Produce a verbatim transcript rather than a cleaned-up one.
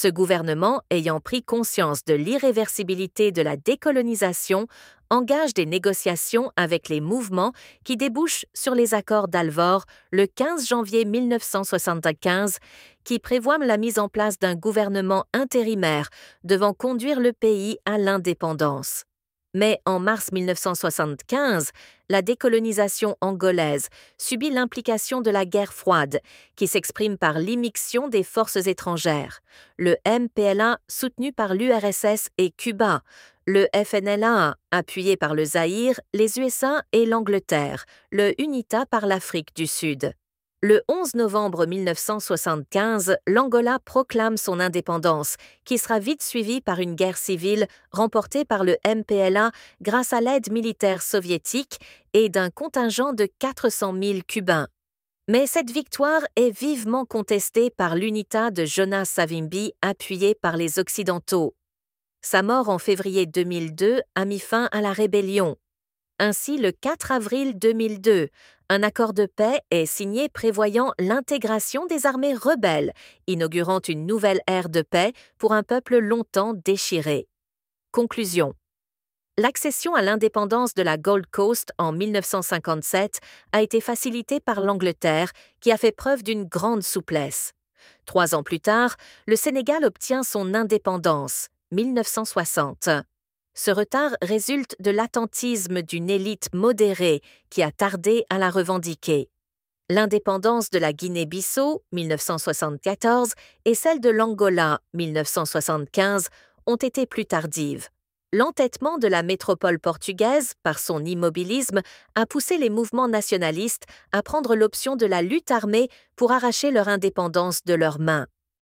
Ce gouvernement, ayant pris conscience de l'irréversibilité de la décolonisation, engage des négociations avec les mouvements qui débouchent sur les accords d'Alvord le quinze janvier mille neuf cent soixante-quinze, qui prévoient la mise en place d'un gouvernement intérimaire devant conduire le pays à l'indépendance. Mais en mars mille neuf cent soixante-quinze, la décolonisation angolaise subit l'implication de la guerre froide, qui s'exprime par l'immixtion des forces étrangères. Le M P L A, soutenu par l'U R S S et Cuba, le F N L A, appuyé par le Zaïre, les U S A et l'Angleterre, le UNITA par l'Afrique du Sud. Le onze novembre mille neuf cent soixante-quinze, l'Angola proclame son indépendance, qui sera vite suivie par une guerre civile remportée par le M P L A grâce à l'aide militaire soviétique et d'un contingent de quatre cent mille Cubains. Mais cette victoire est vivement contestée par l'UNITA de Jonas Savimbi, appuyé par les Occidentaux. Sa mort en février deux mille deux a mis fin à la rébellion. Ainsi, le quatre avril deux mille deux, un accord de paix est signé prévoyant l'intégration des armées rebelles, inaugurant une nouvelle ère de paix pour un peuple longtemps déchiré. Conclusion. L'accession à l'indépendance de la Gold Coast en mille neuf cent cinquante-sept a été facilitée par l'Angleterre, qui a fait preuve d'une grande souplesse. Trois ans plus tard, le Sénégal obtient son indépendance, mille neuf cent soixante. Ce retard résulte de l'attentisme d'une élite modérée qui a tardé à la revendiquer. L'indépendance de la Guinée-Bissau, mille neuf cent soixante-quatorze, et celle de l'Angola, mille neuf cent soixante-quinze, ont été plus tardives. L'entêtement de la métropole portugaise, par son immobilisme, a poussé les mouvements nationalistes à prendre l'option de la lutte armée pour arracher leur indépendance de leurs mains.